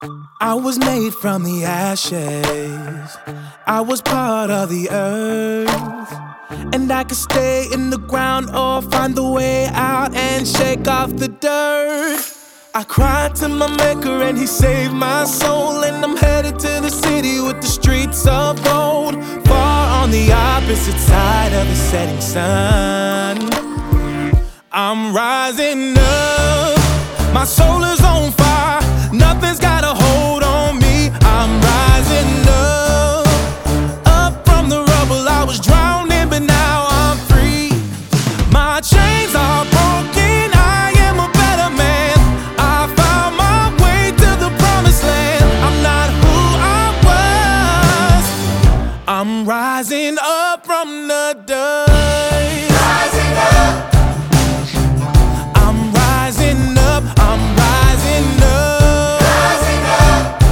I was made from the ashes. I was part of the earth. And I could stay in the ground or find the way out and shake off the dirt. I cried to my maker and he saved my soul. And I'm headed to the city with the streets of gold. Far on the opposite side of the setting sun. I'm rising up. My soul is on fire. Nothing's got a hold on me. I'm rising up. Up from the rubble I was drowning, but now I'm free. My chains are broken. I am a better man. I found my way to the promised land. I'm not who I was. I'm rising up from the dust. Rising up. I'm rising up. I'm rising up. Rising up.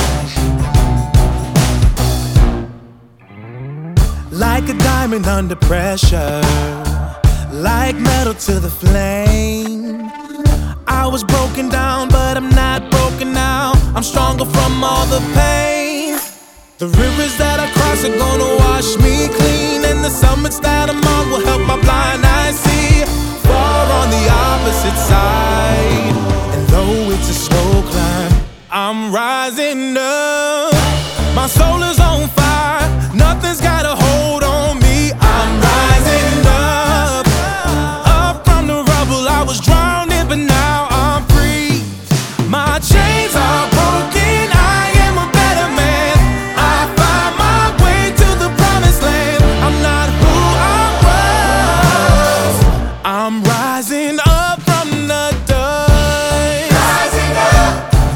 Like a diamond under pressure, like metal to the flame. I was broken down, but I'm not broken now. I'm stronger from all the pain. The rivers that I cross are gonna wash me clean, and the summits that I'm on will help my blind eyes see. Far on the opposite side, and though it's a slow climb, I'm rising up. My soul is on fire. Nothing's got a hold on me. I'm rising up. Up from the rubble I was drowning, but now I'm free. My chains are broken. I am a better man. I found my way to the promised land. I'm not who I was. I'm rising up from the dust. Rising up.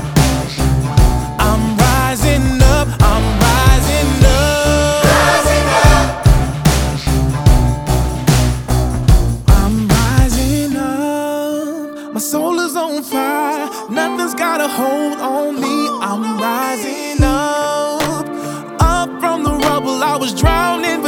I'm rising up. I'm rising up. Rising up. I'm rising up. My soul is on fire. Nothing's got a hold on me. I'm rising up. Up from the rubble I was drowning.